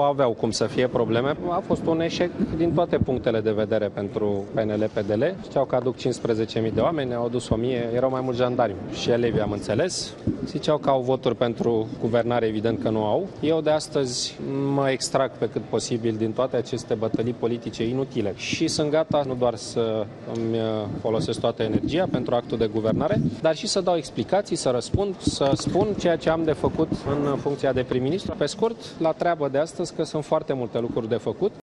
aveau cum să fie probleme. A fost un eșec din toate punctele de vedere pentru PNL-PDL. Știau că aduc 15.000 de oameni, au adus 1.000, erau mai mulți jandarmi. Și elevii am înțeles. Ziceau că au voturi pentru guvernare, evident că nu au. Eu de astăzi mă extrag pe cât posibil din toate aceste bătălii politice inutile și sunt gata nu doar să îmi folosesc toată energia pentru actul de guvernare, dar și să dau explicații, să răspund, să spun ceea ce am de făcut în funcția de prim-ministru. Pe scurt, la treabă de astăzi, că sunt foarte multe lucruri de făcut.